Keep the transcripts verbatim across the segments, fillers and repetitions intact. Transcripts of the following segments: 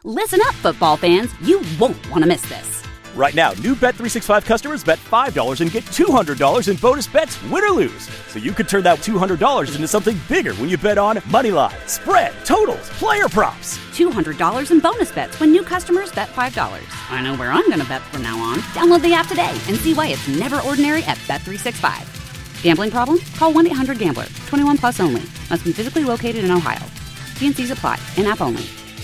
Listen up, football fans. You won't want to miss this. Right now, new Bet three sixty-five customers bet five dollars and get two hundred dollars in bonus bets, win or lose. So you could turn that two hundred dollars into something bigger when you bet on money line, spread, totals, player props. two hundred dollars in bonus bets when new customers bet five dollars. I know where I'm going to bet from now on. Download the app today and see why it's never ordinary at Bet three sixty-five. Gambling problem? Call one eight hundred gambler. twenty-one plus only. Must be physically located in Ohio. T and C's apply. In-app only.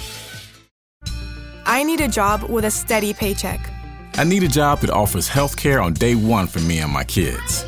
I need a job with a steady paycheck. I need a job that offers health care on day one for me and my kids.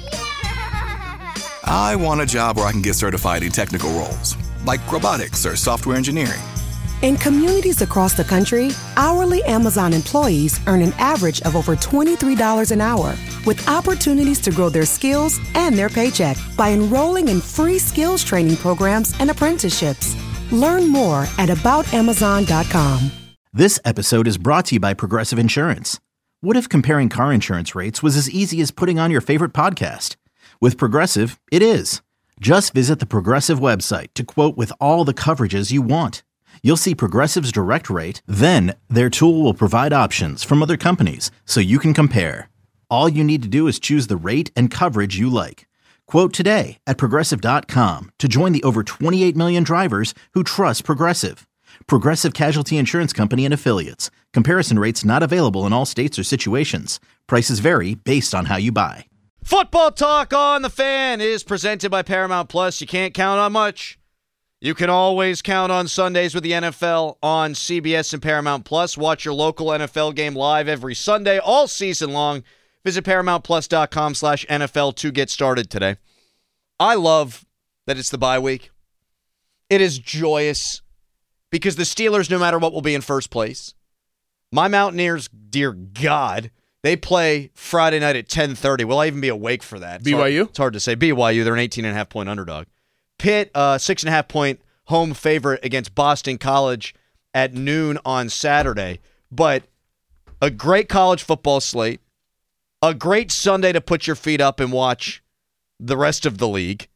I want a job where I can get certified in technical roles, like robotics or software engineering. In communities across the country, hourly Amazon employees earn an average of over twenty-three dollars an hour, with opportunities to grow their skills and their paycheck by enrolling in free skills training programs and apprenticeships. Learn more at about amazon dot com. This episode is brought to you by Progressive Insurance. What if comparing car insurance rates was as easy as putting on your favorite podcast? With Progressive, it is. Just visit the Progressive website to quote with all the coverages you want. You'll see Progressive's direct rate, then their tool will provide options from other companies so you can compare. All you need to do is choose the rate and coverage you like. Quote today at progressive dot com to join the over twenty-eight million drivers who trust Progressive. Progressive Casualty Insurance Company and Affiliates. Comparison rates not available in all states or situations. Prices vary based on how you buy. Football Talk on the Fan is presented by Paramount Plus. You can't count on much. You can always count on Sundays with the N F L on C B S and Paramount Plus. Watch your local N F L game live every Sunday, all season long. Visit paramount plus dot com slash N F L to get started today. I love that it's the bye week. It is joyous because the Steelers, no matter what, will be in first place. My Mountaineers, dear God, they play Friday night at ten thirty. Will I even be awake for that? It's B Y U? Hard, it's hard to say. B Y U, they're an eighteen and a half point underdog. Pitt, uh, six and a half point home favorite against Boston College at noon on Saturday. But a great college football slate, a great Sunday to put your feet up and watch the rest of the league,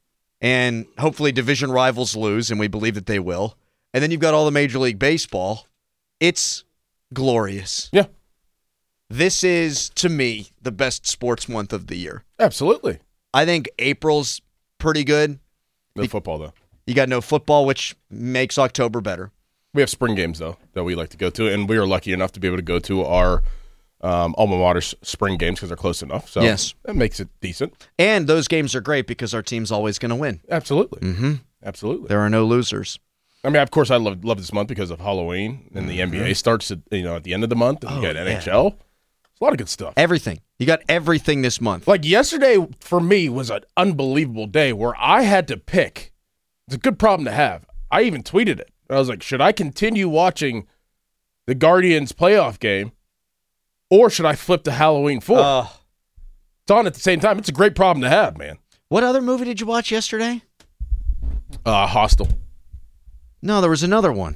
and hopefully division rivals lose, and we believe that they will. And then you've got all the Major League Baseball. It's glorious. Yeah. This is, to me, the best sports month of the year. Absolutely. I think April's pretty good. No football, though. You got no football, which makes October better. We have spring games, though, that we like to go to, and we are lucky enough to be able to go to our um, alma mater's spring games because they're close enough. So yes. That makes it decent. And those games are great because our team's always going to win. Absolutely. Mm-hmm. Absolutely. There are no losers. I mean, of course, I love love this month because of Halloween, and the mm-hmm. N B A starts at, you know, at the end of the month, and oh, you got N H L. Yeah. It's a lot of good stuff. Everything. You got everything this month. Like yesterday, for me, was an unbelievable day where I had to pick. It's a good problem to have. I even tweeted it. I was like, should I continue watching the Guardians playoff game, or should I flip to Halloween four? Uh, it's on at the same time. It's a great problem to have, man. What other movie did you watch yesterday? Uh, Hostel. No, there was another one.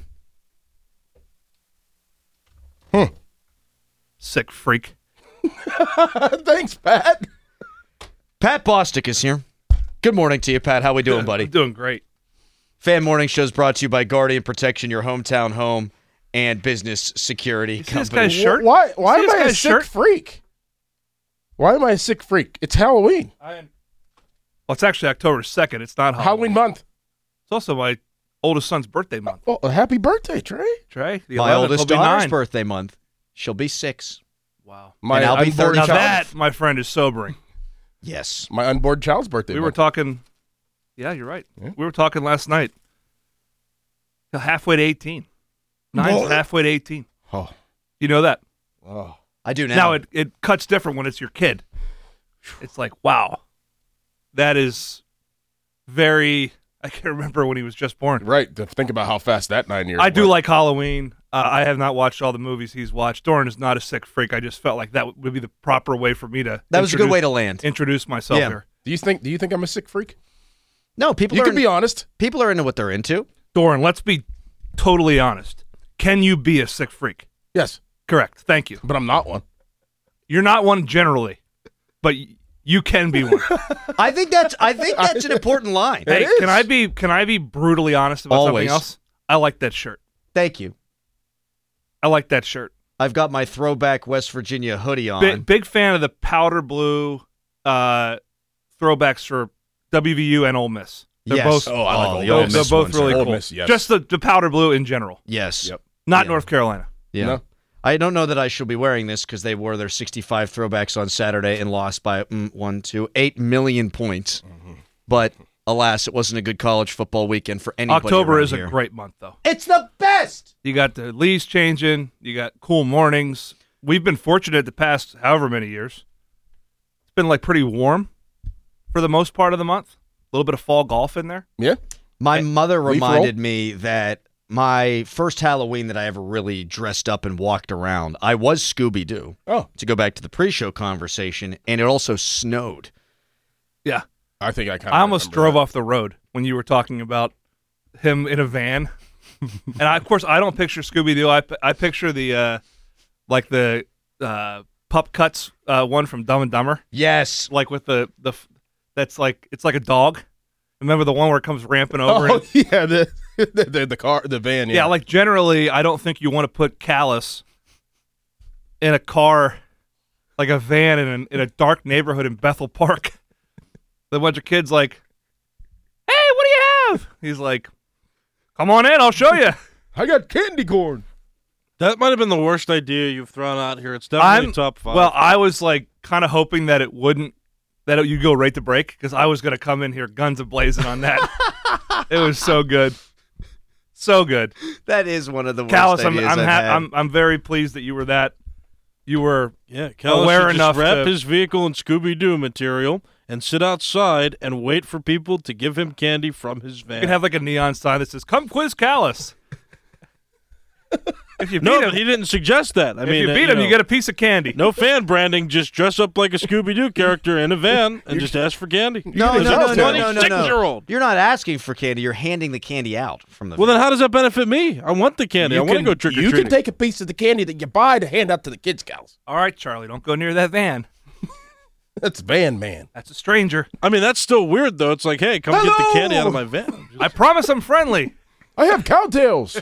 Hmm. Sick freak. Thanks, Pat. Pat Bostic is here. Good morning to you, Pat. How we doing, buddy? I'm doing great. Fan Morning Show is brought to you by Guardian Protection, your hometown home and business security company. This guy's shirt? Why, why am I a sick shirt? freak? Why am I a sick freak? It's Halloween. I am. Well, it's actually October second. It's not Halloween. Halloween month. It's also my oldest son's birthday month. Well, a happy birthday, Trey. Trey, the my oldest daughter's nine. birthday month. She'll be six. Wow. My and I'll be thirty. Now that, my friend, is sobering. Yes. My unborn child's birthday We month. were talking. Yeah, you're right. Yeah. We were talking last night. Halfway to eighteen. Nine's Whoa. halfway to eighteen. Oh. You know that? Oh. I do now. Now, it, it cuts different when it's your kid. It's like, wow. That is very... I can't remember when he was just born. Right. To think about how fast that nine years I do went. like Halloween. Uh, I have not watched all the movies he's watched. Doran is not a sick freak. I just felt like that would be the proper way for me to... That was a good way to land. Introduce myself yeah. here. Do you think Do you think I'm a sick freak? No, people You are... can be honest. People are into what they're into. Doran, let's be totally honest. Can you be a sick freak? Yes. Correct. Thank you. But I'm not one. You're not one generally, but you can be one. I think that's I think that's an important line. Hey, can I be can I be brutally honest about Always. something else? I like that shirt. Thank you. I like that shirt. I've got my throwback West Virginia hoodie on. Big, big fan of the powder blue uh, throwbacks for W V U and Ole Miss. They're yes. both, oh, I like oh, the Ole Ole Miss They're both ones. really Ole cool. Miss, yes. Just the, the powder blue in general. Yes. Yep. Not yeah. North Carolina. Yeah. No. I don't know that I should be wearing this because they wore their sixty-five throwbacks on Saturday and lost by mm, one, two, eight million points. Mm-hmm. But alas, it wasn't a good college football weekend for anybody. October is here. a great month, though. It's the best. You got the leaves changing. You got cool mornings. We've been fortunate the past however many years. It's been like pretty warm for the most part of the month. A little bit of fall golf in there. Yeah. My mother Leaf reminded roll? me that my first Halloween that I ever really dressed up and walked around, I was Scooby-Doo. Oh. To go back to the pre-show conversation, and it also snowed. Yeah. I think I kind of I almost drove that. off the road when you were talking about him in a van. And I, of course, I don't picture Scooby-Doo. I, I picture the, uh, like the uh, Pup Cuts uh, one from Dumb and Dumber. Yes. Like with the, the that's like, it's like a dog. Remember the one where it comes ramping over? Oh, and, yeah, the, the the car, the van. Yeah. yeah, like generally, I don't think you want to put Callus in a car, like a van in a, in a dark neighborhood in Bethel Park. A bunch of kids like, hey, what do you have? He's like, come on in, I'll show you. I got candy corn. That might have been the worst idea you've thrown out here. It's definitely I'm, top five. Well, I was like kind of hoping that it wouldn't, that it, you'd go right to break because I was going to come in here guns a-blazing on that. It was so good. So good. That is one of the worst Callus, ideas I'm, I'm, I've ha- had. I'm, I'm very pleased that you were that. You were yeah, Callus aware should just enough wrap to his vehicle in Scooby-Doo material and sit outside and wait for people to give him candy from his van. You could have like a neon sign that says, come quiz Callus. If you beat no, him, but he didn't suggest that. I if mean, you uh, beat you him, know, you get a piece of candy. no fan branding. Just dress up like a Scooby-Doo character in a van and just ask for candy. No, no, Because no, that's no, funny. no, no, no. Six-year-old. You're not asking for candy. You're handing the candy out from the Well, van. then how does that benefit me? I want the candy. You I want to can- go trick or You treating. can take a piece of the candy that you buy to hand out to the kids, Callus. All right, Charlie, don't go near that van. That's Van Man. That's a stranger. I mean, that's still weird, though. It's like, hey, come get the candy out of my van. I promise I'm friendly. I have cowtails.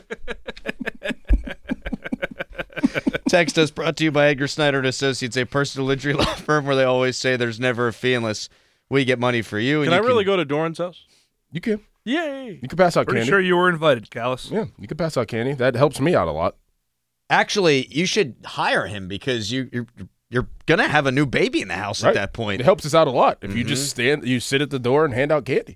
Text us brought to you by Edgar Snyder and Associates, a personal injury law firm where they always say there's never a fee unless we get money for you. And Can you I really go to Doran's house? You can. Yay. You can pass out Pretty candy. sure you were invited, Callus. Yeah, you can pass out candy. That helps me out a lot. Actually, you should hire him because you, you're you're gonna have a new baby in the house Right. at that point. It helps us out a lot. If you Mhm. just stand, you sit at the door and hand out candy.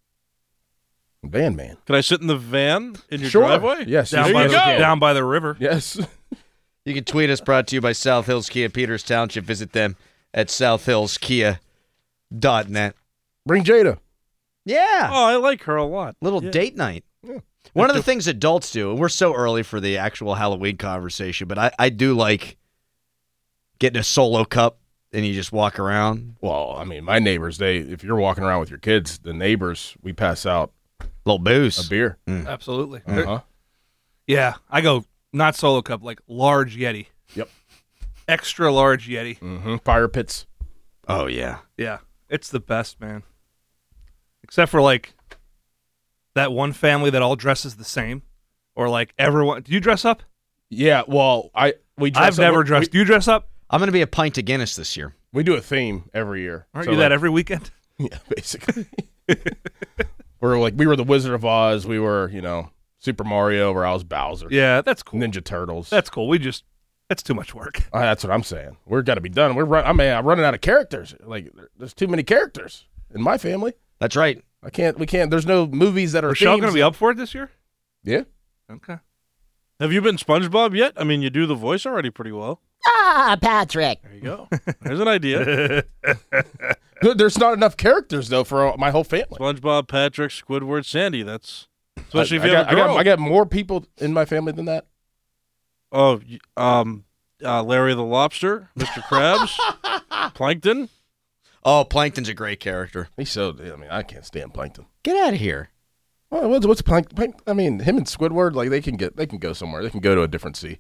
Van Man. Can I sit in the van in your Sure. driveway? Yes. Down There by, you the, go. down by the river. Yes. You can tweet us, brought to you by South Hills Kia, Peters Township. Visit them at south hills kia dot net. Bring Jada. Yeah. Oh, I like her a lot. Little Yeah. date night. Yeah. One of the things adults do, and we're so early for the actual Halloween conversation, but I, I do like getting a solo cup and you just walk around. Well, I mean, my neighbors, they if you're walking around with your kids, the neighbors, we pass out little booze. a beer. Absolutely. Uh-huh. Yeah, I go not solo cup, like large Yeti. Yep. Extra large Yeti. Mm-hmm. Fire pits. Oh, yeah. Yeah, it's the best, man. Except for like that one family that all dresses the same, or like everyone. Do you dress up? Yeah, well, I we dress I've up- never we- dressed. Do you dress up? I'm going to be a pint of Guinness this year. We do a theme every year. Aren't So, you like, that every weekend? Yeah, basically. We're like we were the Wizard of Oz. We were, you know, Super Mario, where I was Bowser. Yeah, that's cool. Ninja Turtles. That's cool. We just that's too much work. Uh, that's what I'm saying. We're got to be done. We're run, I mean, I'm running out of characters. Like there- there's too many characters in my family. That's right. I can't. We can't. There's no movies that are. Rochelle going themes. to be up for it this year? Yeah. Okay. Have you been SpongeBob yet? I mean, you do the voice already pretty well. Ah, Patrick. There you go. There's an idea. There's not enough characters though for my whole family. SpongeBob, Patrick, Squidward, Sandy. That's especially I, if you I have got, a girl. I got, I got more people in my family than that. Oh, y- um, uh, Larry the Lobster, Mister Krabs, Plankton. Oh, Plankton's a great character. He's so. I mean, I can't stand Plankton. Get out of here. Well, what's, what's Plank, Plank? I mean, him and Squidward, like they can get, they can go somewhere. They can go to a different sea.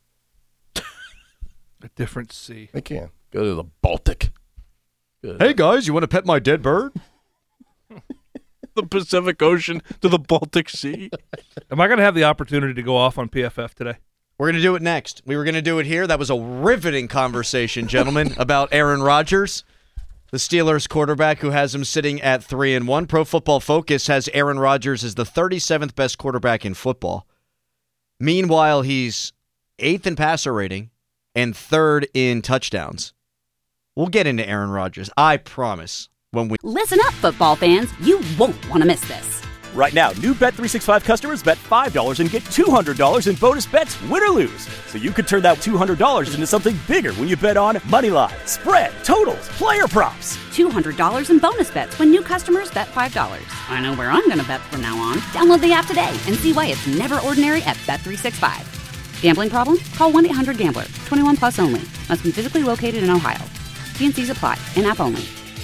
A different sea. They can go to the Baltic. Good. Hey, guys, you want to pet my dead bird? The Pacific Ocean to the Baltic Sea. Am I going to have the opportunity to go off on P F F today? We're going to do it next. We were going to do it here. That was a riveting conversation, gentlemen, about Aaron Rodgers, the Steelers quarterback who has him sitting at three and one. Pro Football Focus has Aaron Rodgers as the thirty-seventh best quarterback in football. Meanwhile, he's eighth in passer rating and third in touchdowns. We'll get into Aaron Rodgers, I promise. When we Listen up, football fans. You won't want to miss this. Right now, new Bet three sixty-five customers bet five dollars and get two hundred dollars in bonus bets, win or lose. So you could turn that two hundred dollars into something bigger when you bet on money line, spread, totals, player props. two hundred dollars in bonus bets when new customers bet five dollars. I know where I'm going to bet from now on. Download the app today and see why it's never ordinary at Bet three sixty-five. Gambling problem? Call one eight hundred gambler. twenty-one plus only. Must be physically located in Ohio. T and C's apply. In-app only.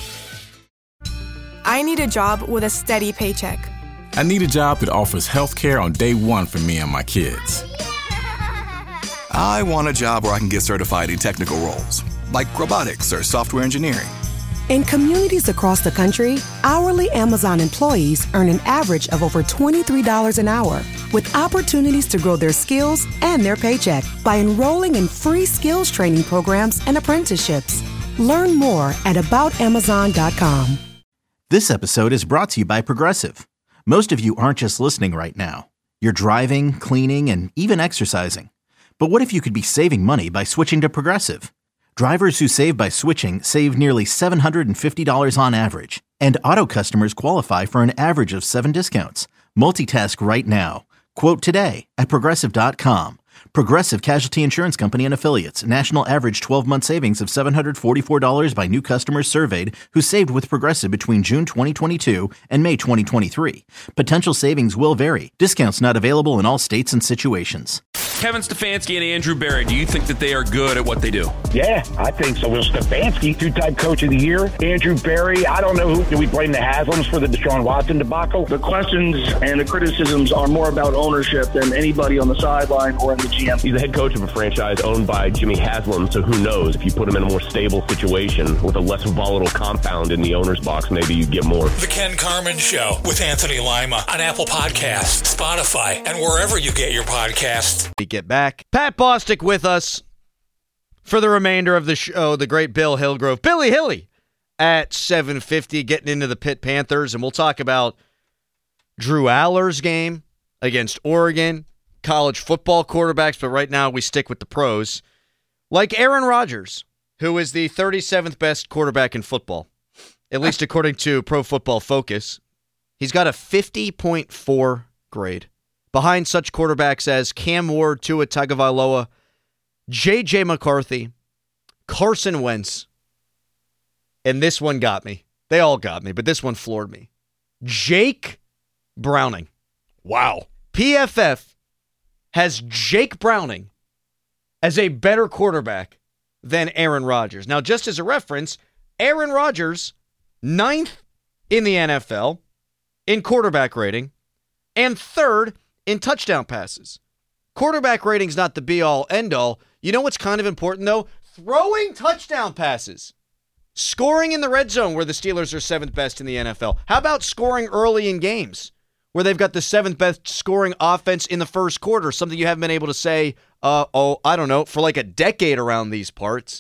I need a job with a steady paycheck. I need a job that offers health care on day one for me and my kids. I want a job where I can get certified in technical roles, like robotics or software engineering. In communities across the country, hourly Amazon employees earn an average of over twenty-three dollars an hour, with opportunities to grow their skills and their paycheck by enrolling in free skills training programs and apprenticeships. Learn more at about amazon dot com. This episode is brought to you by Progressive. Most of you aren't just listening right now. You're driving, cleaning, and even exercising. But what if you could be saving money by switching to Progressive? Drivers who save by switching save nearly seven hundred fifty dollars on average. And auto customers qualify for an average of seven discounts. Multitask right now. Quote today at progressive dot com. Progressive Casualty Insurance Company and Affiliates. National average twelve-month savings of seven hundred forty-four dollars by new customers surveyed who saved with Progressive between June twenty twenty-two and May twenty twenty-three. Potential savings will vary. Discounts not available in all states and situations. Kevin Stefanski and Andrew Berry, do you think that they are good at what they do? Yeah, I think so. Well, Stefanski, two-time coach of the year. Andrew Berry, I don't know who. Do we blame the Haslams for the Deshaun Watson debacle? The questions and the criticisms are more about ownership than anybody on the sideline or in the G M. He's the head coach of a franchise owned by Jimmy Haslam, so who knows? If you put him in a more stable situation with a less volatile compound in the owner's box, maybe you'd get more. The Ken Carman Show with Anthony Lima on Apple Podcasts, Spotify, and wherever you get your podcasts. We get back. Pat Bostic with us for the remainder of the show. The great Bill Hillgrove. Billy Hilly at seven fifty, getting into the Pitt Panthers, and we'll talk about Drew Aller's game against Oregon, college football quarterbacks, but right now we stick with the pros. Like Aaron Rodgers, who is the thirty-seventh best quarterback in football, at least according to Pro Football Focus. He's got a fifty point four grade. Behind such quarterbacks as Cam Ward, Tua Tagovailoa, J J McCarthy, Carson Wentz, and this one got me. They all got me, but this one floored me. Jake Browning. Wow. P F F has Jake Browning as a better quarterback than Aaron Rodgers. Now, just as a reference, Aaron Rodgers, ninth in the N F L in quarterback rating and third in touchdown passes. Quarterback rating's not the be-all, end-all. You know what's kind of important, though? Throwing touchdown passes. Scoring in the red zone, where the Steelers are seventh best in the N F L. How about scoring early in games, where they've got the seventh best scoring offense in the first quarter, something you haven't been able to say, uh, oh, I don't know, for like a decade around these parts.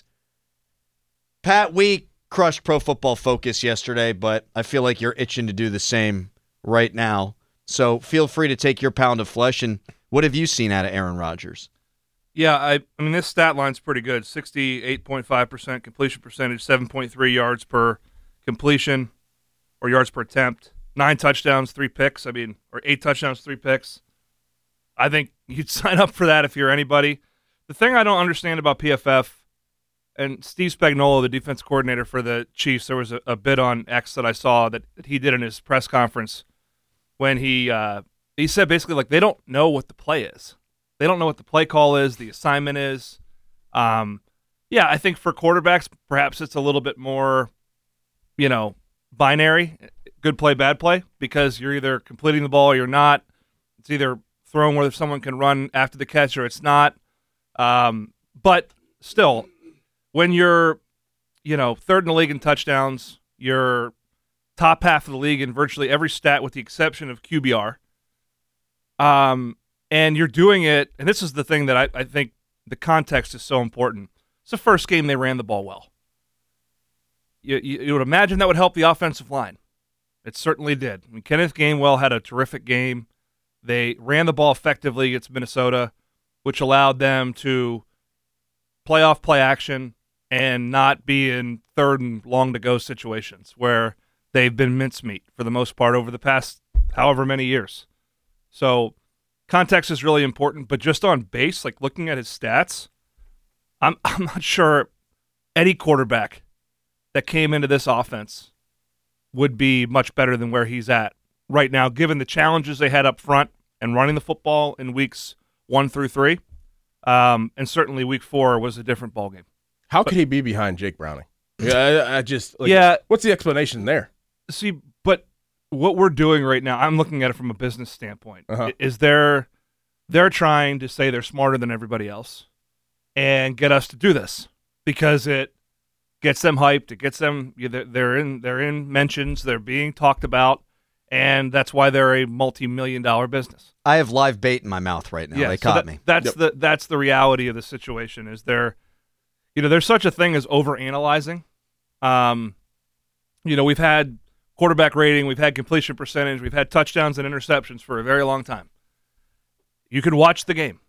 Pat, we crushed Pro Football Focus yesterday, but I feel like you're itching to do the same right now. So feel free to take your pound of flesh. And what have you seen out of Aaron Rodgers? Yeah, I, I mean, this stat line's pretty good. sixty-eight point five percent completion percentage, seven point three yards per completion or yards per attempt. Nine touchdowns, three picks. I mean, or eight touchdowns, three picks. I think you'd sign up for that if you're anybody. The thing I don't understand about P F F, and Steve Spagnuolo, the defense coordinator for the Chiefs, there was a, a bit on X that I saw that, that he did in his press conference when he uh, he said basically like they don't know what the play is. They don't know what the play call is, the assignment is. Um, yeah, I think for quarterbacks, perhaps it's a little bit more, you know, binary, good play, bad play, because you're either completing the ball or you're not. It's either thrown where someone can run after the catch or it's not. Um, but still, when you're, you know, third in the league in touchdowns, you're top half of the league in virtually every stat with the exception of Q B R. Um, And you're doing it, and this is the thing that I, I think the context is so important. It's the first game they ran the ball well. You, you, you would imagine that would help the offensive line. It certainly did. I mean, Kenneth Gainwell had a terrific game. They ran the ball effectively against Minnesota, which allowed them to play off play action and not be in third and long-to-go situations where they've been mincemeat for the most part over the past however many years. So context is really important, but just on base, like looking at his stats, I'm I'm not sure any quarterback that came into this offense would be much better than where he's at right now, given the challenges they had up front and running the football in weeks one through three. Um, and certainly week four was a different ballgame. How but, could he be behind Jake Browning? Yeah, I, I just like, yeah. What's the explanation there? See, but what we're doing right now, I'm looking at it from a business standpoint. Uh-huh. Is they're they're trying to say they're smarter than everybody else and get us to do this because it gets them hyped. It gets them. They're in. They're in mentions. They're being talked about, and that's why they're a multi-million dollar business. I have live bait in my mouth right now. Yeah, they so caught that, me. That's yep. the that's the reality of the situation. Is there, you know, there's such a thing as overanalyzing. Um, you know, we've had quarterback rating, we've had completion percentage, we've had touchdowns and interceptions for a very long time. You can watch the game,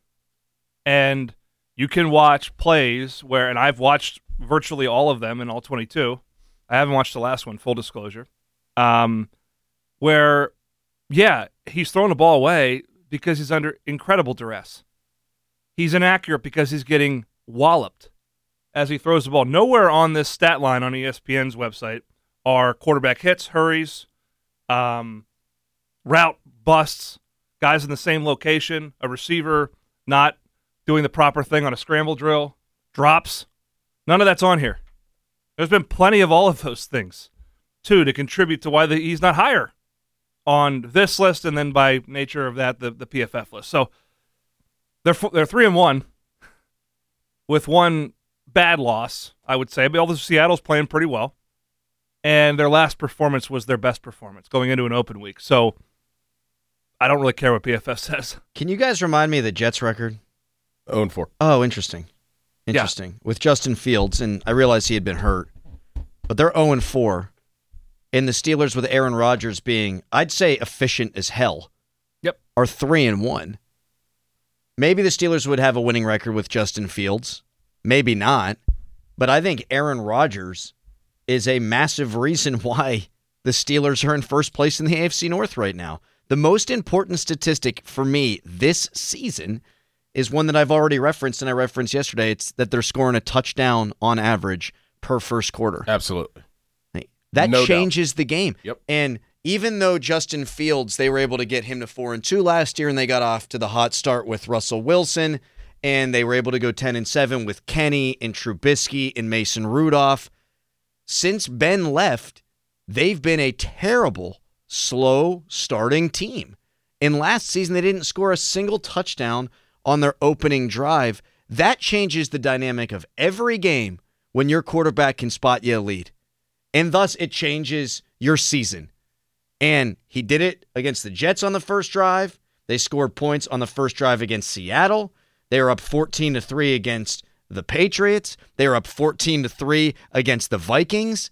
and you can watch plays where, and I've watched virtually all of them in all twenty-two. I haven't watched the last one, full disclosure, um, where, yeah, he's throwing the ball away because he's under incredible duress. He's inaccurate because he's getting walloped as he throws the ball. Nowhere on this stat line on E S P N's website are quarterback hits, hurries, um, route busts, guys in the same location, a receiver not doing the proper thing on a scramble drill, drops. None of that's on here. There's been plenty of all of those things, too, to contribute to why the, he's not higher on this list, and then by nature of that, the, the P F F list. So they're they're three and one with one bad loss, I would say. But although Seattle's playing pretty well, and their last performance was their best performance going into an open week. So I don't really care what P F F says. Can you guys remind me of the Jets record? oh and four. Oh, interesting. Interesting. Yeah. With Justin Fields, and I realized he had been hurt, but they're oh and four. And the Steelers, with Aaron Rodgers being, I'd say, efficient as hell, yep, are three and one. Maybe the Steelers would have a winning record with Justin Fields. Maybe not. But I think Aaron Rodgers is a massive reason why the Steelers are in first place in the A F C North right now. The most important statistic for me this season is one that I've already referenced, and I referenced yesterday. It's that they're scoring a touchdown on average per first quarter. Absolutely. That no changes doubt. the game. Yep. And even though Justin Fields, they were able to get him to four and two last year, and they got off to the hot start with Russell Wilson, and they were able to go ten and seven with Kenny and Trubisky and Mason Rudolph. Since Ben left, they've been a terrible, slow starting team. And last season, they didn't score a single touchdown on their opening drive. That changes the dynamic of every game when your quarterback can spot you a lead. And thus, it changes your season. And he did it against the Jets on the first drive. They scored points on the first drive against Seattle. They were up fourteen to three against the Patriots. They were up fourteen to three against the Vikings.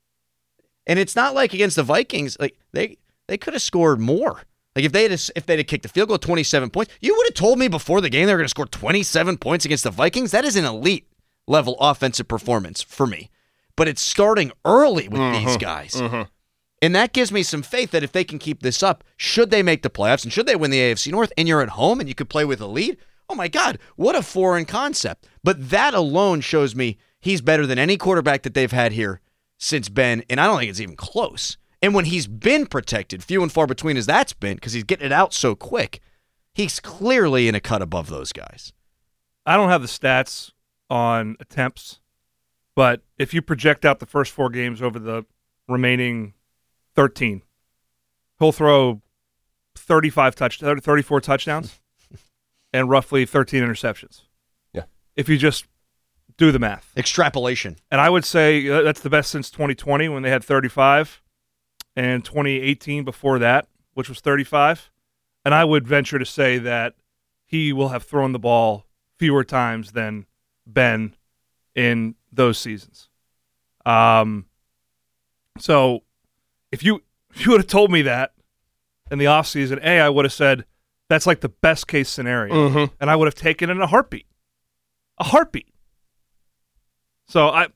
And it's not like against the Vikings, like they they could have scored more. Like if they had if they'd have kicked the field goal, twenty-seven points, you would have told me before the game they were going to score twenty-seven points against the Vikings. That is an elite level offensive performance for me. But it's starting early with mm-hmm. these guys. Mm-hmm. And that gives me some faith that if they can keep this up, should they make the playoffs and should they win the A F C North and you're at home and you could play with a lead, oh my God, what a foreign concept. But that alone shows me he's better than any quarterback that they've had here since Ben, and I don't think it's even close. And when he's been protected, few and far between as that's been, because he's getting it out so quick, he's clearly in a cut above those guys. I don't have the stats on attempts, but if you project out the first four games over the remaining thirteen, he'll throw thirty-five touch, thirty-four touchdowns and roughly thirteen interceptions. Yeah. If you just do the math. Extrapolation. And I would say that's the best since twenty twenty when they had thirty-five, and twenty eighteen before that, which was thirty-five. And I would venture to say that he will have thrown the ball fewer times than Ben in those seasons. Um, so if you if you would have told me that in the offseason, A, I would have said that's like the best case scenario, Mm-hmm. and I would have taken it in a heartbeat, a heartbeat. So I,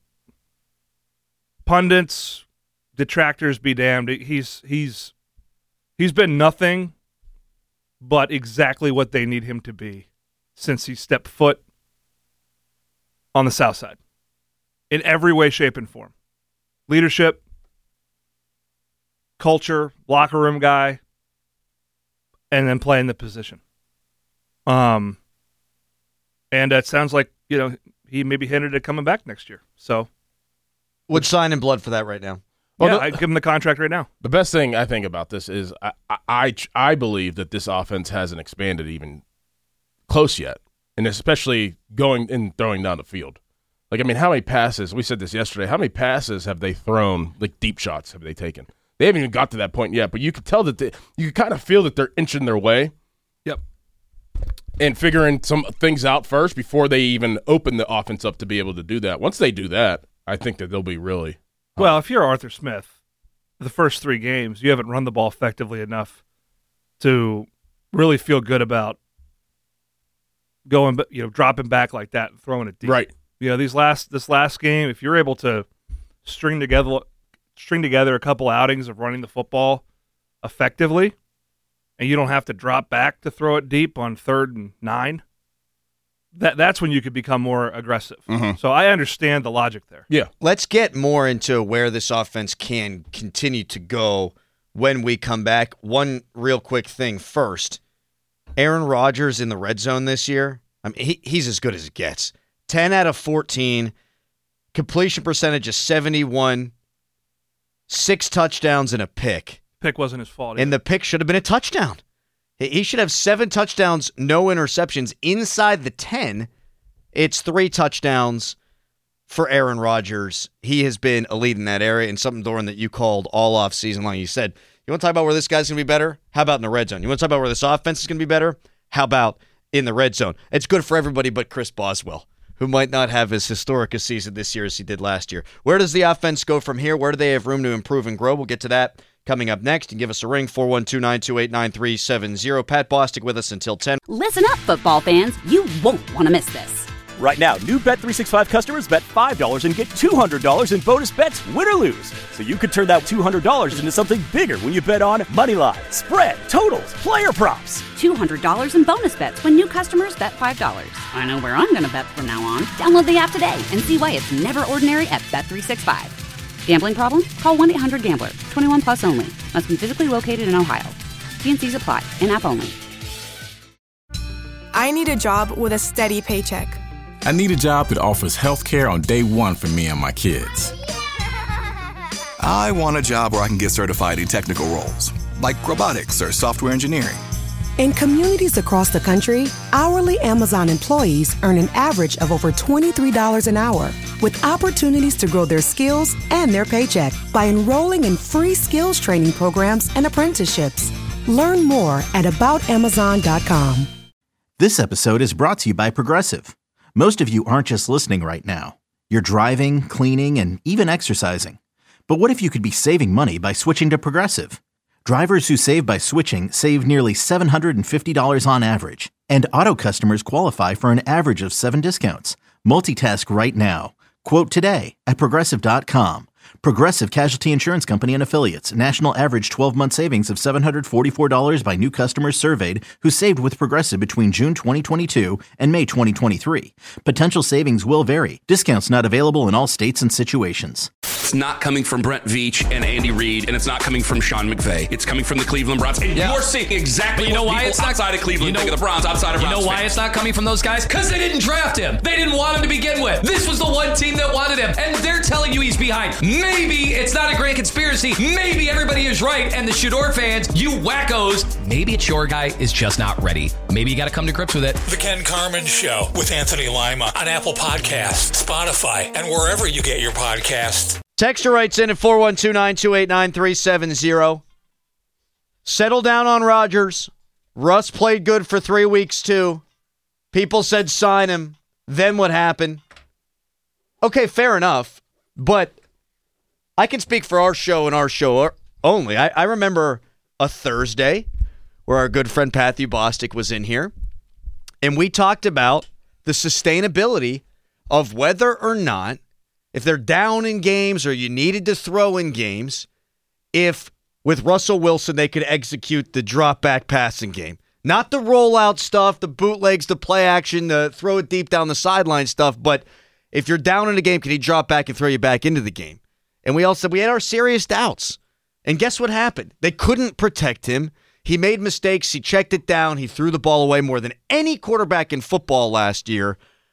pundits, detractors be damned. He's he's he's been nothing but exactly what they need him to be since he stepped foot on the South Side, in every way, shape, and form. Leadership, culture, locker room guy, and then playing the position. Um, and it sounds like, you know, he maybe hinted at coming back next year. So, would sign in blood for that right now. Yeah, Well, the- I'd give him the contract right now. The best thing I think about this is I, I, I, I believe that this offense hasn't expanded even close yet, and especially going and throwing down the field. Like, I mean, how many passes, we said this yesterday, how many passes have they thrown, like deep shots have they taken? They haven't even got to that point yet, but you could tell that they, you could kind of feel that they're inching their way. Yep. And figuring some things out first before they even open the offense up to be able to do that. Once they do that, I think that they'll be really Well, if you're Arthur Smith, the first three games, you haven't run the ball effectively enough to really feel good about going, ba- you know, dropping back like that and throwing it deep. Right. You know, these last this last game, if you're able to string together string together a couple outings of running the football effectively, and you don't have to drop back to throw it deep on third and nine, that that's when you could become more aggressive. Mhm. So I understand the logic there. Yeah. Let's get more into where this offense can continue to go when we come back. One real quick thing first. Aaron Rodgers in the red zone this year, I mean, he, he's as good as it gets. ten out of fourteen, completion percentage of seventy-one, six touchdowns and a pick. Pick wasn't his fault. And the pick should have been a touchdown. He he should have seven touchdowns, no interceptions inside the ten. It's three touchdowns for Aaron Rodgers. He has been elite in that area, and something, Doran, that you called all off season long. You said, you want to talk about where this guy's going to be better? How about in the red zone? You want to talk about where this offense is going to be better? How about in the red zone? It's good for everybody but Chris Boswell, who might not have as historic a season this year as he did last year. Where does the offense go from here? Where do they have room to improve and grow? We'll get to that coming up next. And give us a ring, four one two, nine two eight, nine three seven zero. Pat Bostic with us until ten. Listen up, football fans. You won't want to miss this. Right now, new Bet three sixty-five customers bet five dollars and get two hundred dollars in bonus bets, win or lose. So you could turn that two hundred dollars into something bigger when you bet on money line, spread, totals, player props. two hundred dollars in bonus bets when new customers bet five dollars. I know where I'm going to bet from now on. Download the app today and see why it's never ordinary at Bet three sixty-five. Gambling problem? Call one eight hundred gambler. twenty-one plus only. Must be physically located in Ohio. T and C's apply. In-app only. I need a job with a steady paycheck. I need a job that offers health care on day one for me and my kids. I want a job where I can get certified in technical roles, like robotics or software engineering. In communities across the country, hourly Amazon employees earn an average of over twenty-three dollars an hour, with opportunities to grow their skills and their paycheck by enrolling in free skills training programs and apprenticeships. Learn more at about amazon dot com. This episode is brought to you by Progressive. Most of you aren't just listening right now. You're driving, cleaning, and even exercising. But what if you could be saving money by switching to Progressive? Drivers who save by switching save nearly seven hundred fifty dollars on average. And auto customers qualify for an average of seven discounts. Multitask right now. Quote today at Progressive dot com. Progressive Casualty Insurance Company and Affiliates. National average twelve-month savings of seven hundred forty-four dollars by new customers surveyed who saved with Progressive between June twenty twenty-two and May twenty twenty-three. Potential savings will vary. Discounts not available in all states and situations. It's not coming from Brent Veach and Andy Reid, and it's not coming from Sean McVay. It's coming from the Cleveland Browns. And Yeah. you're seeing exactly But you know what why people it's not outside of Cleveland you know, think of the Browns, outside of You Browns know why fans. it's not coming from those guys? Because they didn't draft him. They didn't want him to begin with. This was the one team that wanted him, and they're telling you he's behind. Maybe it's not a great conspiracy. Maybe everybody is right, and the Shador fans, you wackos, maybe it's your guy is just not ready. Maybe you got to come to grips with it. The Ken Carman Show with Anthony Lima on Apple Podcasts, Spotify, and wherever you get your podcasts. Texter writes in at four one two, nine two eight, nine three seven zero. Settle down on Rodgers. Russ played good for three weeks, too. People said sign him. Then what happened? Okay, fair enough. But I can speak for our show and our show only. I, I remember a Thursday where our good friend Patty Bostic was in here, and we talked about the sustainability of whether or not, if they're down in games or you needed to throw in games, if with Russell Wilson they could execute the drop-back passing game. Not the rollout stuff, the bootlegs, the play action, the throw it deep down the sideline stuff, but if you're down in a game, can he drop back and throw you back into the game? And we all said we had our serious doubts. And guess what happened? They couldn't protect him. He made mistakes. He checked it down. He threw the ball away more than any quarterback in football last year.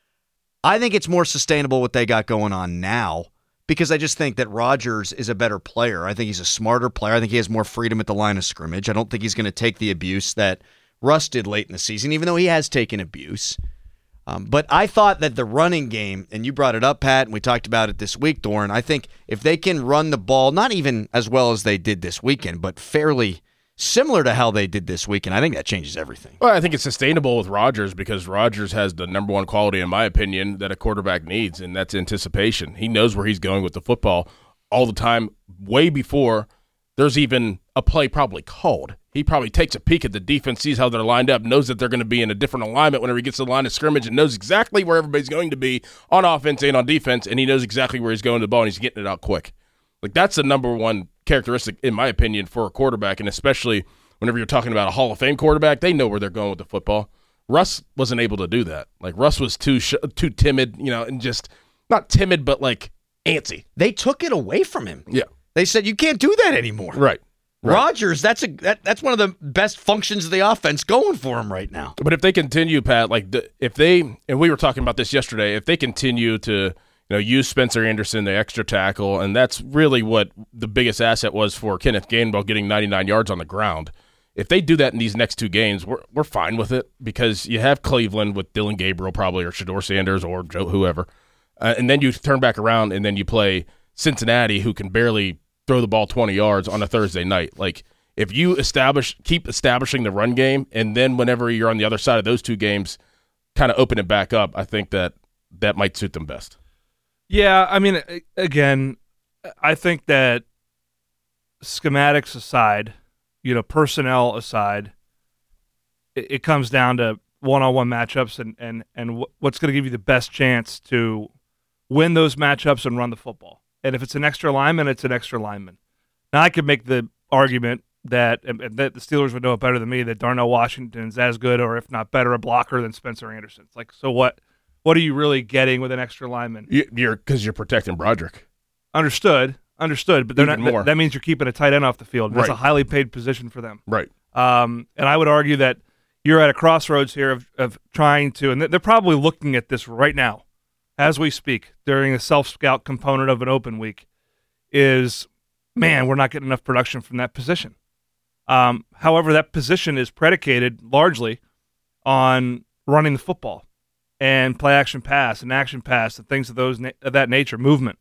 I think it's more sustainable what they got going on now because I just think that Rodgers is a better player. I think he's a smarter player. I think he has more freedom at the line of scrimmage. I don't think he's going to take the abuse that Russ did late in the season, even though he has taken abuse. Um, but I thought that the running game, and you brought it up, Pat, and we talked about it this week, Doran, I think if they can run the ball, not even as well as they did this weekend, but fairly similar to how they did this weekend, I think that changes everything. Well, I think it's sustainable with Rodgers because Rodgers has the number one quality, in my opinion, that a quarterback needs, and that's anticipation. He knows where he's going with the football all the time, way before there's even a play probably called. He probably takes a peek at the defense, sees how they're lined up, knows that they're going to be in a different alignment whenever he gets to the line of scrimmage, and knows exactly where everybody's going to be on offense and on defense, and he knows exactly where he's going to the ball, and he's getting it out quick. Like, that's the number one characteristic, in my opinion, for a quarterback, and especially whenever you're talking about a Hall of Fame quarterback, they know where they're going with the football. Russ wasn't able to do that. Like, Russ was too sh- too timid, you know, and just not timid, but, like, antsy. They took it away from him. Yeah. They said, you can't do that anymore. Right. Right. Rodgers, that's a that, that's one of the best functions of the offense going for him right now. But if they continue, Pat, like the, if they and we were talking about this yesterday, if they continue to you know use Spencer Anderson, the extra tackle, and that's really what the biggest asset was for Kenneth Gainwell getting ninety-nine yards on the ground. If they do that in these next two games, we're we're fine with it because you have Cleveland with Dylan Gabriel probably or Shedeur Sanders or Joe whoever, uh, and then you turn back around and then you play Cincinnati, who can barely throw the ball twenty yards on a Thursday night. Like, if you establish, keep establishing the run game, and then whenever you're on the other side of those two games, kind of open it back up, I think that that might suit them best. Yeah, I mean, again, I think that schematics aside, you know, personnel aside, it, it comes down to one-on-one matchups and, and, and what's going to give you the best chance to win those matchups and run the football. And if it's an extra lineman, it's an extra lineman. Now, I could make the argument that, and that the Steelers would know it better than me, that Darnell Washington's as good or if not better a blocker than Spencer Anderson. It's like, so what What are you really getting with an extra lineman? You're Because you're protecting Broderick. Understood. Understood. But they're Even not, more. that, that means you're keeping a tight end off the field. That's Right. a highly paid position for them. Right. Um, and I would argue that you're at a crossroads here of, of trying to, and they're probably looking at this right now as we speak during the self-scout component of an open week, is, man, we're not getting enough production from that position. Um, however, that position is predicated largely on running the football and play action pass and action pass and things of those na- of that nature, movement.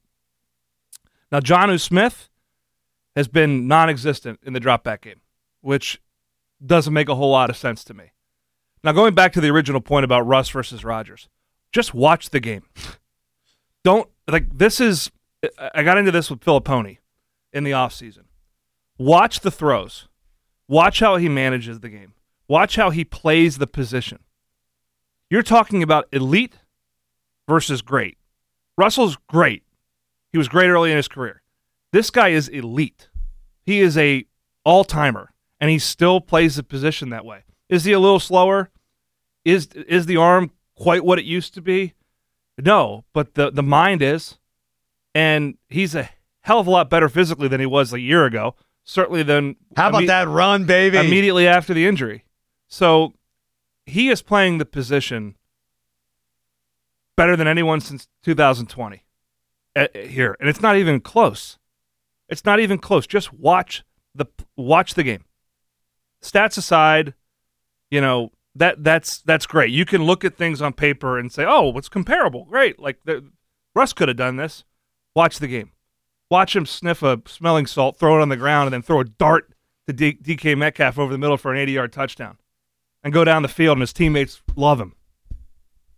Now, Jonnu Smith has been non-existent in the drop-back game, which doesn't make a whole lot of sense to me. Now, going back to the original point about Russ versus Rodgers, just watch the game. Don't, like, this is, I got into this with Filippone in the offseason. Watch the throws. Watch how he manages the game. Watch how he plays the position. You're talking about elite versus great. Russell's great. He was great early in his career. This guy is elite. He is a all-timer, and he still plays the position that way. Is he a little slower? Is is the arm quite what it used to be? No, but the, the mind is, and he's a hell of a lot better physically than he was a year ago, certainly than... How about imme- that run, baby? Immediately after the injury. So he is playing the position better than anyone since two thousand twenty uh, here, and it's not even close. It's not even close. Just watch the watch the game. Stats aside, you know, that that's that's great. You can look at things on paper and say, "Oh, what's comparable?" Great, like the, Russ could have done this. Watch the game. Watch him sniff a smelling salt, throw it on the ground, and then throw a dart to D- DK Metcalf over the middle for an eighty-yard touchdown, and go down the field, and his teammates love him.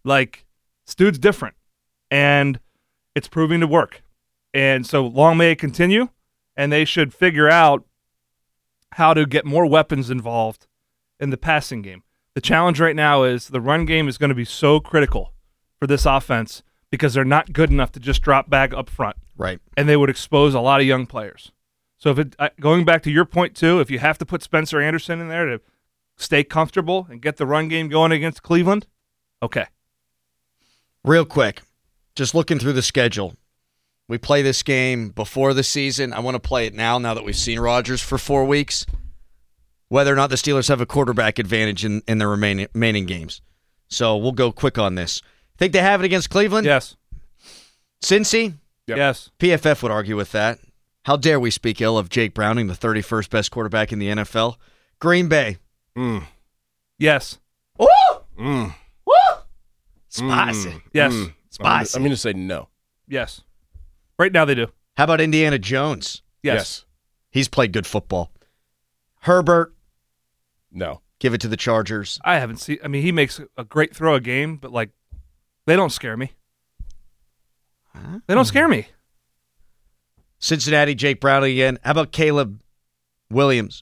Like, this dude's different, and it's proving to work. And so long may it continue, and they should figure out how to get more weapons involved in the passing game. The challenge right now is the run game is going to be so critical for this offense because they're not good enough to just drop back up front. Right. And they would expose a lot of young players. So if it, going back to your point, too, if you have to put Spencer Anderson in there to stay comfortable and get the run game going against Cleveland, okay. Real quick, just looking through the schedule. We play this game before the season. I want to play it now, now that we've seen Rodgers for four weeks. Whether or not the Steelers have a quarterback advantage in, in their remaining, remaining games. So we'll go quick on this. Think they have it against Cleveland? Yes. Cincy? Yep. Yes. P F F would argue with that. How dare we speak ill of Jake Browning, the thirty-first best quarterback in the N F L? Green Bay. Mm. Yes. Woo! Mm. Woo! Spicy. Mm. Yes. Mm. Spicy. I'm going to say no. Yes. Right now they do. How about Indiana Jones? Yes. Yes. He's played good football. Herbert. No. Give it to the Chargers. I haven't seen. I mean, he makes a great throw a game, but like, they don't scare me. Huh? They don't scare me. Cincinnati, Jake Browning again. How about Caleb Williams?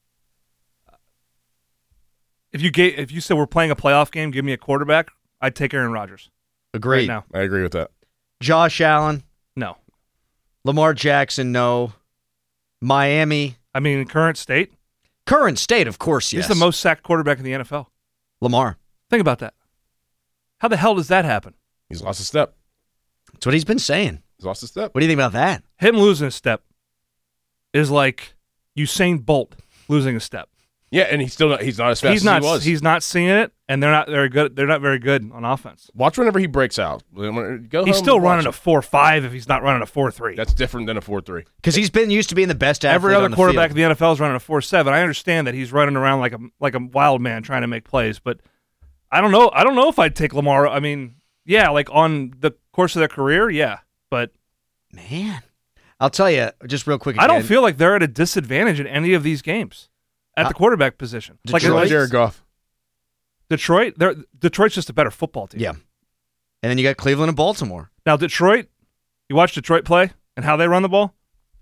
If you gave, if you said we're playing a playoff game, give me a quarterback, I'd take Aaron Rodgers. Agreed. Right now. I agree with that. Josh Allen. No. Lamar Jackson, no. Miami. I mean, in current state. Current state, of course, yes. He's the most sacked quarterback in the N F L. Lamar. Think about that. How the hell does that happen? He's lost a step. That's what he's been saying. He's lost a step. What do you think about that? Him losing a step is like Usain Bolt losing a step. Yeah, and he's still not, he's not as fast he's as not, he was. He's not seeing it, and they're not very good. They're not very good on offense. Watch whenever he breaks out. Go he's home still and running watch a four five if he's not running a four three. That's different than a four three. Because he's been used to being the best athlete Every other on the quarterback field. in the N F L is running a four seven. I understand that he's running around like a like a wild man trying to make plays, but I don't know. I don't know if I'd take Lamar. I mean, yeah, like on the course of their career, yeah, but man, I'll tell you just real quick. Again. I don't feel like they're at a disadvantage in any of these games at uh, the quarterback position. Detroit, like like Jared Goff. Detroit, they're Detroit's just a better football team. Yeah, and then you got Cleveland and Baltimore. Now Detroit, you watch Detroit play and how they run the ball.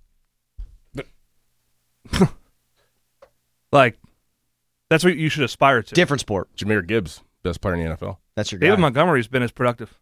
Like, that's what you should aspire to. Different sport. Jahmyr Gibbs, best player in the N F L. That's your guy. David Montgomery's been as productive.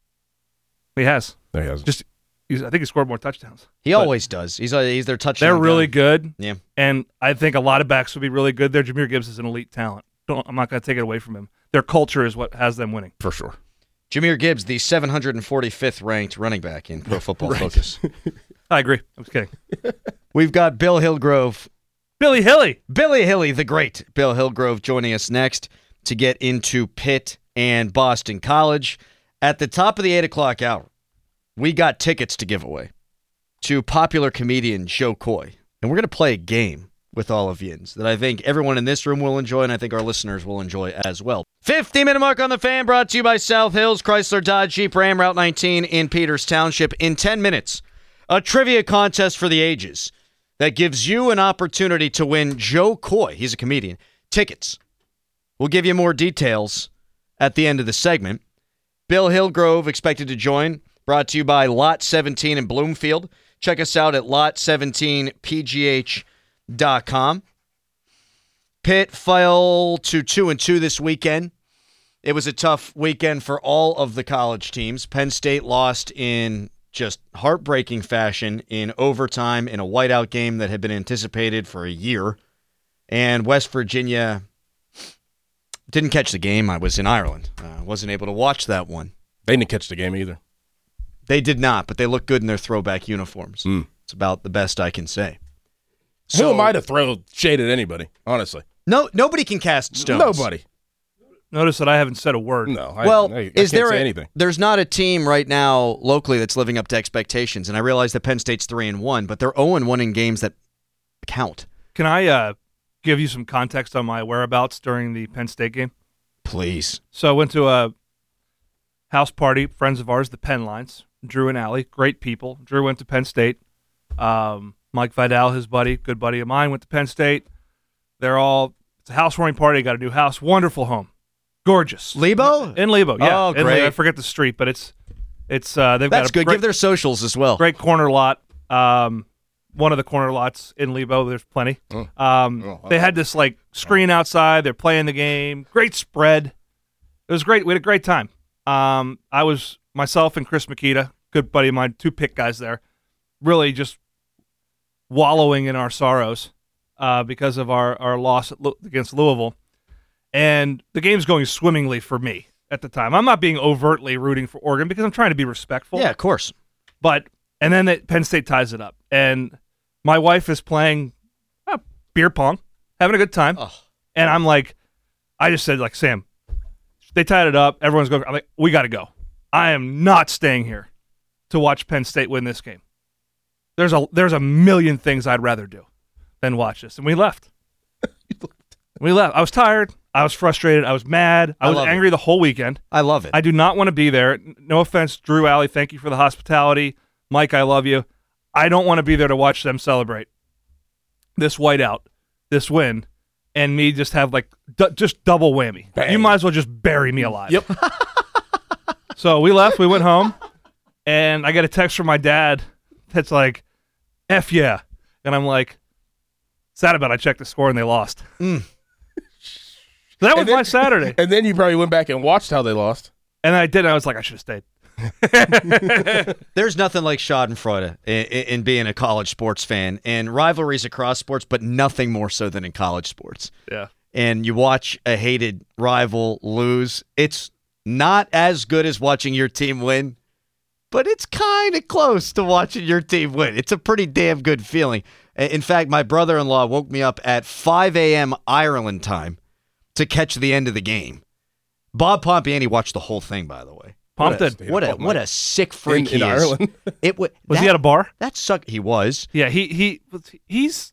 He has. No, he hasn't. Just, he's, I think he scored more touchdowns. He But always does. He's he's their touchdown. They're really guy. good. Yeah. And I think a lot of backs would be really good there. Jahmyr Gibbs is an elite talent. Don't, I'm not going to take it away from him. Their culture is what has them winning. For sure. Jahmyr Gibbs, the seven hundred forty-fifth ranked running back in Pro Football Right. Focus. I agree. I'm just kidding. We've got Bill Hillgrove. Billy Hilly. Billy Hilly, the great Bill Hillgrove, joining us next to get into Pitt and Boston College. At the top of the eight o'clock hour, we got tickets to give away to popular comedian Joe Coy. And we're going to play a game with all of yins that I think everyone in this room will enjoy, and I think our listeners will enjoy as well. fifty-minute mark on the Fan, brought to you by South Hills, Chrysler, Dodge, Jeep, Ram, Route nineteen in Peters Township. In ten minutes, a trivia contest for the ages that gives you an opportunity to win Joe Coy, he's a comedian, tickets. We'll give you more details at the end of the segment. Bill Hillgrove expected to join, brought to you by Lot seventeen in Bloomfield. Check us out at lot seventeen p g h dot com. Pitt fell to two and two this weekend. It was a tough weekend for all of the college teams. Penn State lost in just heartbreaking fashion in overtime in a whiteout game that had been anticipated for a year. And West Virginia didn't catch the game. I was in Ireland. I uh, wasn't able to watch that one. They didn't catch the game either. They did not, but they look good in their throwback uniforms. Mm. It's about the best I can say. So, Who am I to throw shade at anybody, honestly? No, nobody can cast stones. Nobody. Notice that I haven't said a word. No. I, well, I, I is can't there say a, anything. There's not a team right now locally that's living up to expectations, and I realize that Penn State's three and one, but they're zero and one in games that count. Can I uh, give you some context on my whereabouts during the Penn State game? Please. So I went to a house party, friends of ours, the Penn Lines, Drew and Allie, great people. Drew went to Penn State. Um, Mike Vidal, his buddy, good buddy of mine, went to Penn State. They're all, it's a housewarming party, got a new house, wonderful home. Gorgeous. Lebo? In Lebo, yeah. Oh, In great. Lebo. I forget the street, but it's it's uh, they've That's got a good. Great, Give their socials as well. Great corner lot. Um, one of the corner lots in Lebo. There's plenty. Oh. Um, Oh, they had this like screen outside. They're playing the game. Great spread. It was great. We had a great time. Um, I was myself and Chris Makita, good buddy of mine, two pick guys there, really just wallowing in our sorrows uh, because of our, our loss at Lu- against Louisville. And the game's going swimmingly for me at the time. I'm not being overtly rooting for Oregon because I'm trying to be respectful. Yeah, of course. But, and then the, Penn State ties it up. And my wife is playing uh, beer pong, having a good time. Oh. And I'm like, I just said, like, Sam, they tied it up. Everyone's going, I'm like, we got to go. I am not staying here to watch Penn State win this game. There's a there's a million things I'd rather do than watch this. And we left. we left. I was tired. I was frustrated. I was mad. I, I was love angry it. the whole weekend. I love it. I do not want to be there. No offense, Drew Alley. Thank you for the hospitality. Mike, I love you. I don't want to be there to watch them celebrate this whiteout, this win, and me just have like d- just double whammy. Bang. You might as well just bury me alive. Yep. So we left. We went home, and I get a text from my dad that's like, F yeah. And I'm like, sad about it. I checked the score, and they lost. Mm. That was And then- my Saturday. And then you probably went back and watched how they lost. And I did. And I was like, I should have stayed. There's nothing like schadenfreude in, in being a college sports fan, and rivalries across sports, but nothing more so than in college sports. Yeah. And you watch a hated rival lose. It's not as good as watching your team win, but it's kind of close to watching your team win. It's a pretty damn good feeling. In fact, my brother-in-law woke me up at five a.m. Ireland time to catch the end of the game. Bob Pompiani watched the whole thing, by the way. Pomp What a, did. what a what a sick freak In- he in is. Ireland? It w- Was that, he at a bar? That sucked. He was. Yeah, he he he's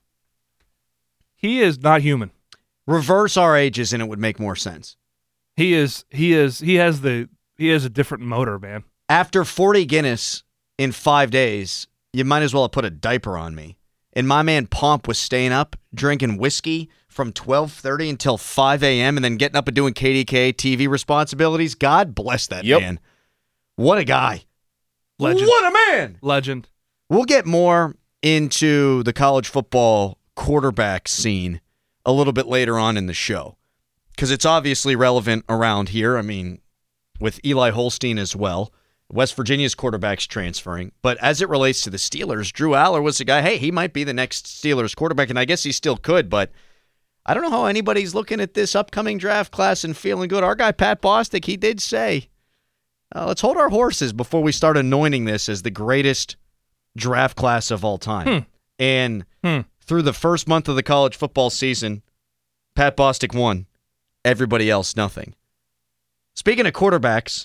he is not human. Reverse our ages, and it would make more sense. He is he is he has the he has a different motor, man. After forty Guinness in five days, you might as well have put a diaper on me. And my man Pomp was staying up, drinking whiskey from twelve thirty until five a.m. and then getting up and doing K D K T V responsibilities. God bless that Yep. man. What a guy. Legend. What a man. Legend. We'll get more into the college football quarterback scene a little bit later on in the show because it's obviously relevant around here. I mean, with Eli Holstein as well. West Virginia's quarterback's transferring. But as it relates to the Steelers, Drew Aller was the guy, hey, he might be the next Steelers quarterback, and I guess he still could, but I don't know how anybody's looking at this upcoming draft class and feeling good. Our guy, Pat Bostic, he did say, uh, let's hold our horses before we start anointing this as the greatest draft class of all time. Hmm. And Hmm. through the first month of the college football season, Pat Bostic won. Everybody else, nothing. Speaking of quarterbacks,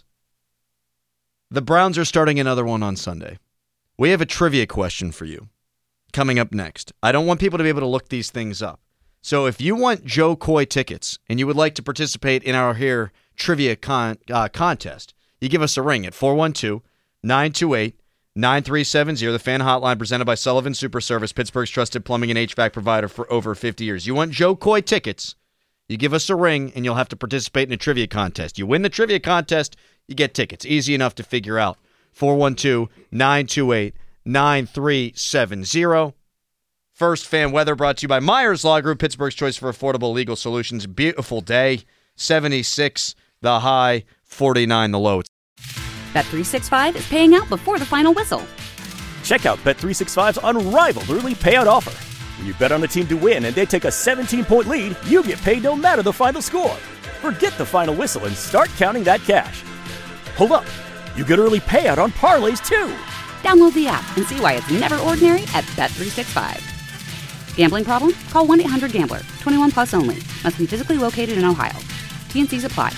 the Browns are starting another one on Sunday. We have a trivia question for you coming up next. I don't want people to be able to look these things up. So if you want Joe Coy tickets and you would like to participate in our here trivia con- uh, contest, you give us a ring at four one two, nine two eight, nine three seven zero, the fan hotline presented by Sullivan Super Service, Pittsburgh's trusted plumbing and H V A C provider for over fifty years. You want Joe Coy tickets, you give us a ring, and you'll have to participate in a trivia contest. You win the trivia contest, you get tickets. Easy enough to figure out. four one two, nine two eight, nine three seven zero. First fan weather brought to you by Myers Law Group, Pittsburgh's choice for affordable legal solutions. Beautiful day, seventy-six the high, forty-nine the low. Bet three sixty-five is paying out before the final whistle. Check out Bet three sixty-five's unrivaled early payout offer. When you bet on a team to win and they take a seventeen-point lead, you get paid no matter the final score. Forget the final whistle and start counting that cash. Hold up. You get early payout on parlays, too. Download the app and see why it's never ordinary at Bet three sixty-five. Gambling problem? Call one eight hundred gambler. twenty-one plus only. Must be physically located in Ohio. T N Cs apply.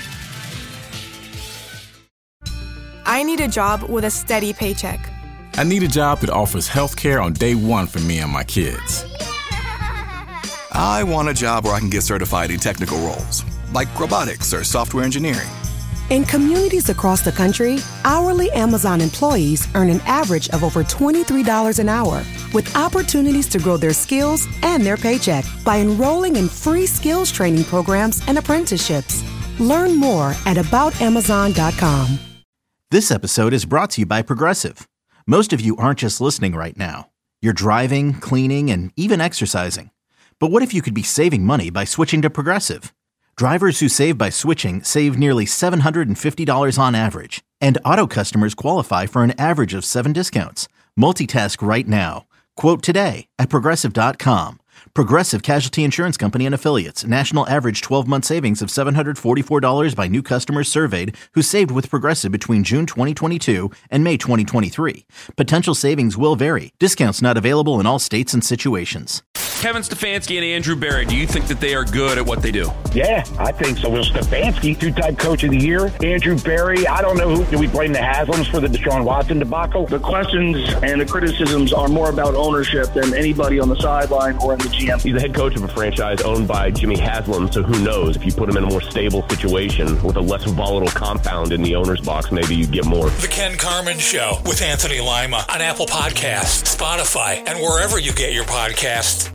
I need a job with a steady paycheck. I need a job that offers health care on day one for me and my kids. I want a job where I can get certified in technical roles, like robotics or software engineering. In communities across the country, hourly Amazon employees earn an average of over twenty-three dollars an hour, with opportunities to grow their skills and their paycheck by enrolling in free skills training programs and apprenticeships. Learn more at about amazon dot com. This episode is brought to you by Progressive. Most of you aren't just listening right now. You're driving, cleaning, and even exercising. But what if you could be saving money by switching to Progressive? Drivers who save by switching save nearly seven hundred fifty dollars on average. And auto customers qualify for an average of seven discounts. Multitask right now. Quote today at progressive dot com. Progressive Casualty Insurance Company and Affiliates. National average twelve-month savings of seven hundred forty-four dollars by new customers surveyed who saved with Progressive between June twenty twenty-two and May twenty twenty-three. Potential savings will vary. Discounts not available in all states and situations. Kevin Stefanski and Andrew Berry, do you think that they are good at what they do? Yeah, I think so. Will Stefanski, two-time coach of the year. Andrew Berry, I don't know who. Do we blame the Haslams for the Deshaun Watson debacle? The questions and the criticisms are more about ownership than anybody on the sideline or in the G M. He's the head coach of a franchise owned by Jimmy Haslam, so who knows? If you put him in a more stable situation with a less volatile compound in the owner's box, maybe you get more. The Ken Carman Show with Anthony Lima on Apple Podcasts, Spotify, and wherever you get your podcasts.